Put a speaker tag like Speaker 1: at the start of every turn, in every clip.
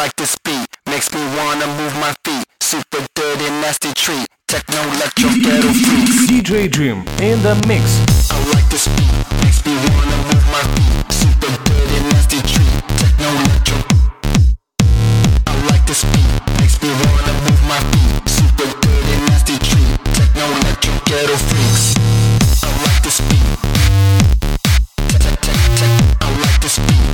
Speaker 1: like this beat, makes me wanna move my feet. Super dirty, nasty treat. Techno, electro, ghetto freaks.
Speaker 2: DJ Dream in the mix.
Speaker 1: I like this beat, makes me wanna move my feet. Super dirty, nasty treat. Techno, electro. I like this beat, makes me wanna move my feet. Super dirty, nasty treat. Techno, electro, ghetto freaks. I like this beat. I like this beat.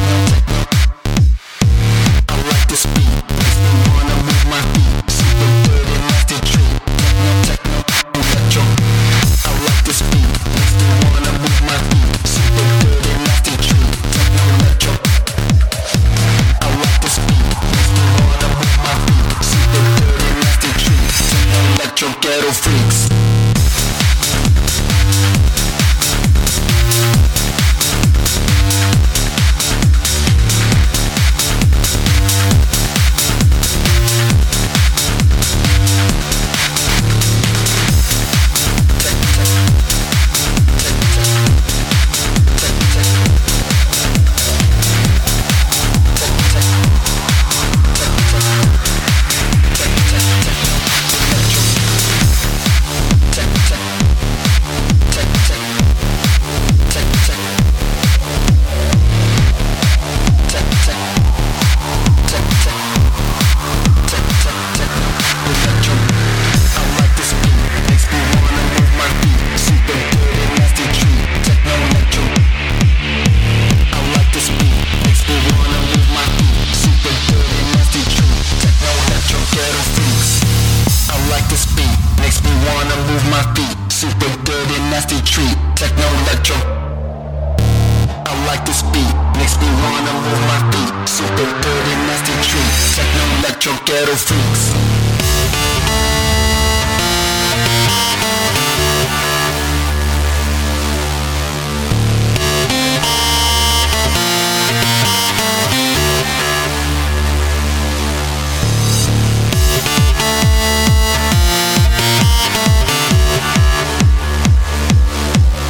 Speaker 1: I like this beat, makes me wanna move my feet. Super dirty, nasty treat. Techno, electro. I like this beat, makes me wanna move my feet. Super dirty, nasty treat. Techno, electro. I like this beat, makes me wanna move my feet. Super dirty, nasty treat. Techno, electro, ghetto freaks. Ghetto freaks.